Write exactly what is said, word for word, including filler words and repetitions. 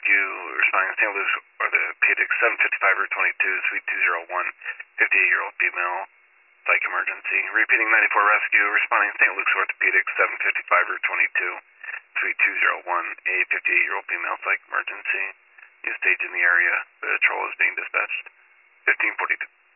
Rescue, responding to Saint Louis Orthopedics, seven fifty-five Route twenty-two, Suite two oh one, fifty-eight-year-old female, psych emergency. Repeating ninety-four Rescue, responding to Saint Luke's Orthopedics, seven fifty-five Route twenty-two, Suite two oh one, a fifty-eight-year-old female, psych emergency. New stage in the area. The patrol is being dispatched. fifteen forty-two.